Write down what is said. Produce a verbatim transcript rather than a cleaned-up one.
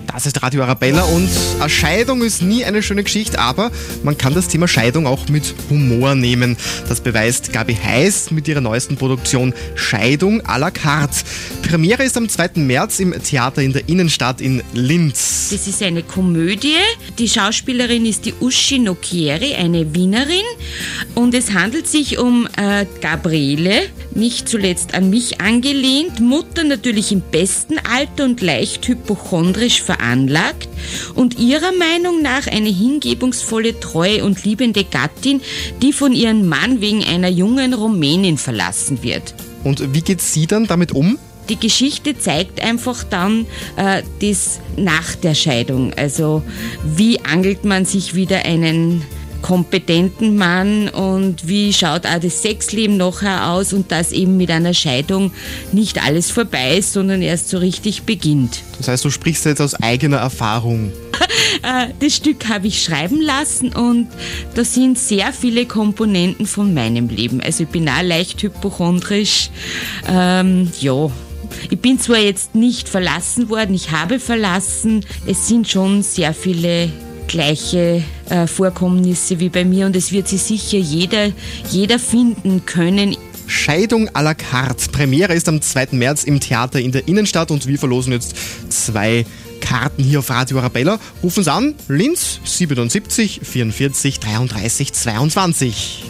Das ist Radio Arabella und eine Scheidung ist nie eine schöne Geschichte, aber man kann das Thema Scheidung auch mit Humor nehmen. Das beweist Gabi Heiß mit ihrer neuesten Produktion Scheidung à la carte. Premiere ist am zweiten März im Theater in der Innenstadt in Linz. Das ist eine Komödie. Die Schauspielerin ist die Uschi Nocchieri, eine Wienerin. Und es handelt sich um äh, Gabriele, nicht zuletzt an mich angelehnt, Mutter natürlich im besten Alter und leicht hypochondrisch veranlagt und ihrer Meinung nach eine hingebungsvolle, treue und liebende Gattin, die von ihrem Mann wegen einer jungen Rumänin verlassen wird. Und wie geht sie dann damit um? Die Geschichte zeigt einfach dann äh, das nach der Scheidung. Also wie angelt man sich wieder einen kompetenten Mann und wie schaut auch das Sexleben nachher aus und dass eben mit einer Scheidung nicht alles vorbei ist, sondern erst so richtig beginnt. Das heißt, du sprichst jetzt aus eigener Erfahrung. Das Stück habe ich schreiben lassen und da sind sehr viele Komponenten von meinem Leben. Also ich bin auch leicht hypochondrisch. Ähm, ja. Ich bin zwar jetzt nicht verlassen worden, ich habe verlassen. Es sind schon sehr viele gleiche äh, Vorkommnisse wie bei mir und es wird sich sicher jeder, jeder finden können. Scheidung à la carte. Premiere ist am zweiten März im Theater in der Innenstadt und wir verlosen jetzt zwei Karten hier auf Radio Arabella. Ruf uns an, Linz siebenundsiebzig vierundvierzig dreiunddreißig zweiundzwanzig.